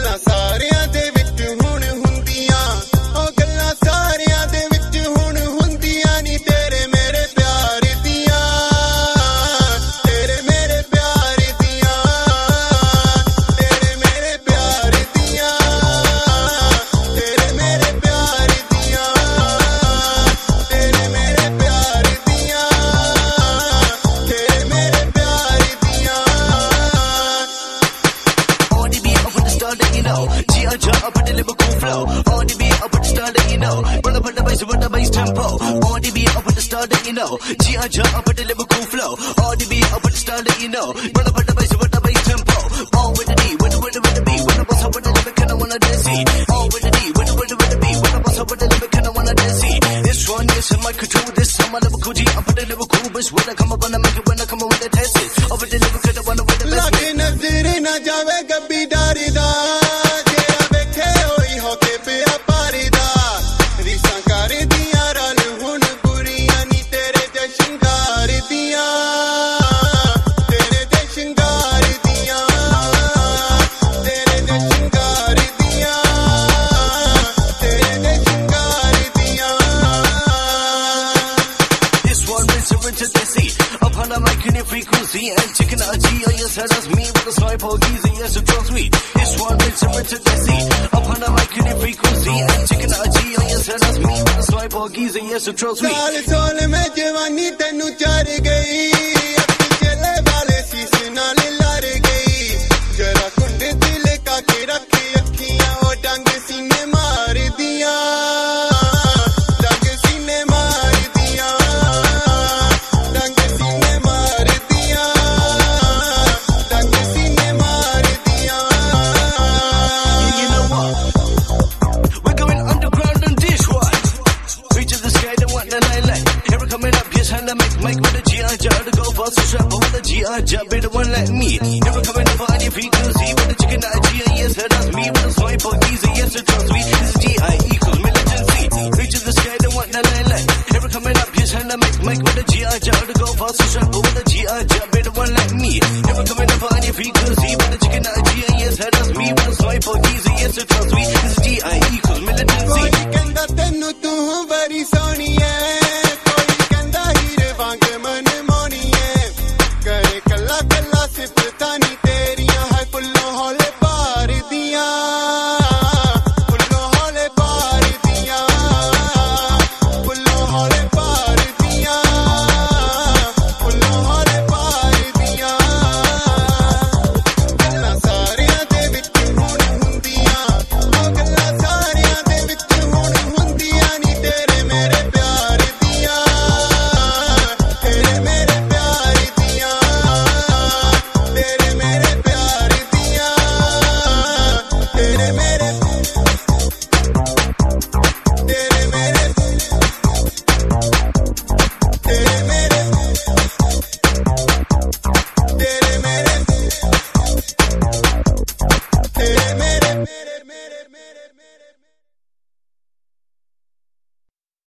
गल्लां सारियां दे विच हुण हुंदियां ओ गल्लां सारियां दे विच हुण हुंदियां नी तेरे मेरे प्यार दियां तेरे मेरे प्यार दियां तेरे मेरे प्यार दियां तेरे मेरे प्यार दियां तेरे मेरे प्यार दियां तेरे मेरे प्यार दियां On the beat, up with the style that you know. G.I. up with the lyrical flow. On the beat, up with the style that you know. Run up with the bass tempo. On the beat, up with the style that you know. G.I. up with the lyrical flow. On the beat, up with the style that you know. Run up with the bass tempo. All with the D, with the beat. When I bust up with the lyric and I wanna dance it. All with the D, with the beat. When I bust up with the lyric and I wanna dance it. This one is in my control. This time my lyrical G, up with the lyrical bitch. When I come up and I make it, when I come up with the test it. Over the lyric and I wanna win the best. लागे नजर ना जावे कभी डरदा तेरा वेखे होई होके पिया पारदा रीसां कर दियां रल हुण बुरियां नी तेरे ते शंगार दियां तेरे ते शंगार दियां तेरे ते शंगार दियां तेरे ते शंगार दियां This one rinse and rinse the sea. Upon the mic in your frequency and chicken a G. Oh yes, that's me with a swipe or geezer. Yes, so trust me. This one rinse and rinse the sea. Upon the mic in your frequency and chicken a G. Oh yes, that's me with a swipe or geezer. Yes, so trust me. साल सोल में जवानी तेनू चार गई अक्ल चले वाले शीश नाल लड़ गई जरा कुंड दिल का के रखी अखियां ओ डंग सीने मार दियां डंग सीने मार दियां डंग सीने मार दियां डंग सीने मार दियां You know what? We're going underground on this one. Reach to the sky, they want the light. Here we're coming up, yes, and I make with the G.I. Joe to go fast to strap over the G.I. Joe, be the one like me. Here we're coming up on your frequency with the chicken I.G. Yes, that's me with a swipe or easy, yes, so trust me. This is G.I. equals militancy. Reach to the sky, they want the light. Here we're coming up, yes, and I make with the G.I. Joe to go fast to strap over the G.I. Joe, be the one like me. Here we're coming up on your frequency with the chicken I.G. Yes, that's me with a swipe or easy, yes, so trust me. This is G.I. equals militancy. कोई कहंदा तेनू तू worry